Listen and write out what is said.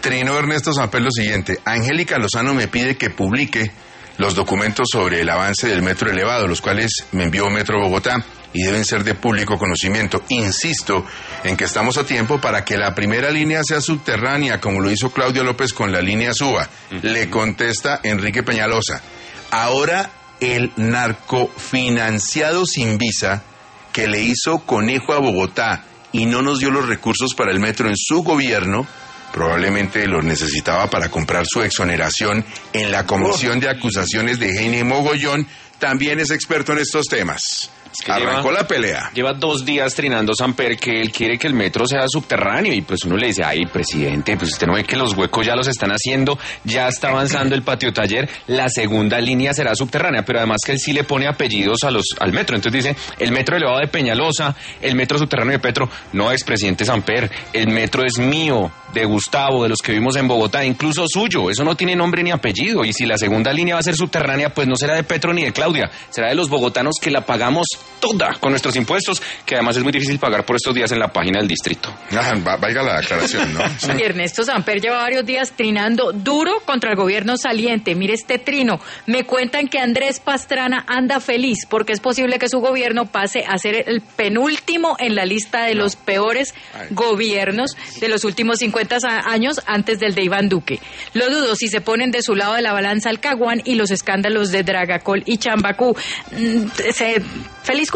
Trinó Ernesto Samper lo siguiente: Angélica Lozano me pide que publique los documentos sobre el avance del metro elevado, los cuales me envió Metro Bogotá y deben ser de público conocimiento. Insisto en que estamos a tiempo para que la primera línea sea subterránea, como lo hizo Claudio López con la línea Suba. Le contesta Enrique Peñalosa. Ahora el narcofinanciado sin visa que le hizo conejo a Bogotá y no nos dio los recursos para el metro en su gobierno, probablemente los necesitaba para comprar su exoneración en la Comisión de Acusaciones de Heine Mogollón. También es experto en estos temas. Es que arrancó la pelea. Lleva 2 días trinando Samper que él quiere que el metro sea subterráneo y pues uno le dice, ay, presidente, pues usted no ve que los huecos ya los están haciendo, ya está avanzando el patio taller, la segunda línea será subterránea, pero además que él sí le pone apellidos al metro. Entonces dice, el metro elevado de Peñalosa, el metro subterráneo de Petro. No, expresidente Samper, el metro es mío, de Gustavo, de los que vivimos en Bogotá, incluso suyo. Eso no tiene nombre ni apellido. Y si la segunda línea va a ser subterránea, pues no será de Petro ni de Claudia, será de los bogotanos que la pagamos toda con nuestros impuestos, que además es muy difícil pagar por estos días en la página del distrito. Valga la aclaración, ¿no? Sí. Y Ernesto Samper lleva varios días trinando duro contra el gobierno saliente. Mire este trino. Me cuentan que Andrés Pastrana anda feliz porque es posible que su gobierno pase a ser el penúltimo en la lista de los peores gobiernos de los últimos 50 años antes del de Iván Duque. Lo dudo si se ponen de su lado de la balanza el Caguán y los escándalos de Dragacol y Chambacú. Se